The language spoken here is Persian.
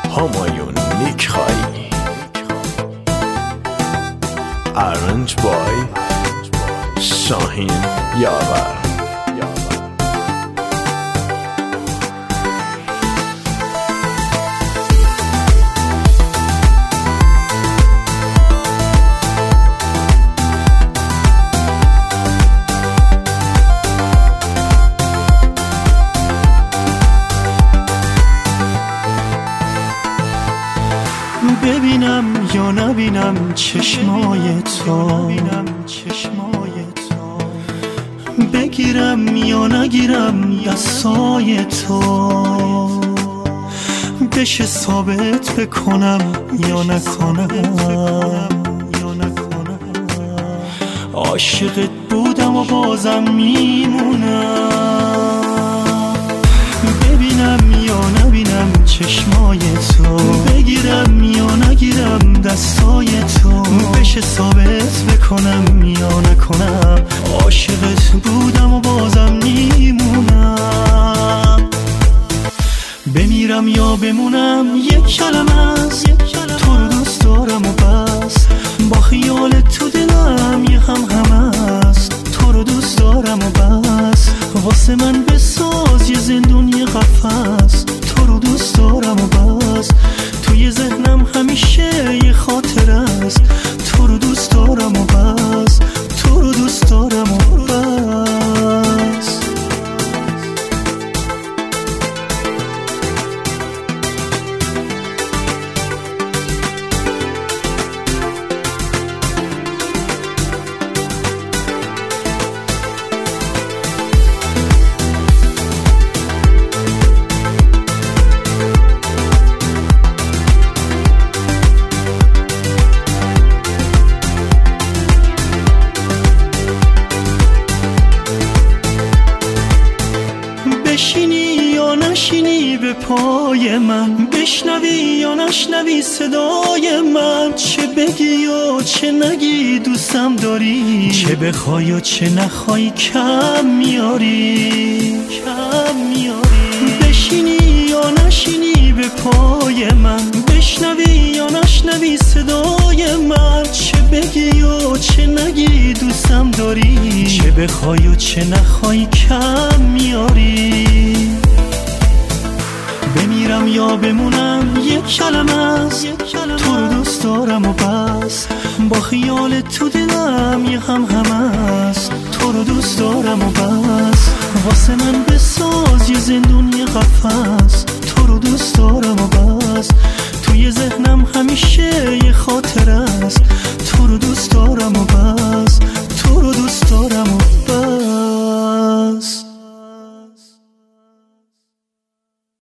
همایون نیکخایی. Arranged by شاهین یاور. ببینم یا نبینم چشمای تو، بگیرم یا نگیرم دستای تو، بشه ثابت بکنم یا نکنم، عاشقت بودم و بازم میمونم. ببینم یا نبینم چشمای تو، بگیرم یا نگیرم دستای تو، بشه ثابت بکنم یا نکنم، عاشقت بودم و بازم میمونم. بمیرم یا بمونم یک کلمه است، تو رو دوست دارم و بس، با خیال تو دلم یه هم است، تو رو دوست دارم و بس، واسه من بساز یه زندون یه قفس، تو رو دوست دارم و بس، توی ذهنم همیشه یه خاطر است، تو رو دوست دارم و بس، تو رو دوست دارم و بس. بشینی یا نشینی به پای من، بشنوی یا نشنوی صدای من، چه بگی و چه نگی دوستم داری، چه بخوای و چه نخوای کم میاری. بشینی یا نشینی به پای من، بشنوی یا نشنوی صدای من، چه بگی و چه نگی دوستم داری، چه بخوای و چه نخوای کم میاری. بمیرم یا بمونم یک کلمه است، تو رو دوست دارم و بس، با خیال تو دلم یه هم است، تو رو دوست دارم و بس، واسه من بساز یه زندون یه قفس، تو رو دوست دارم و بس، توی ذهنم همیشه یه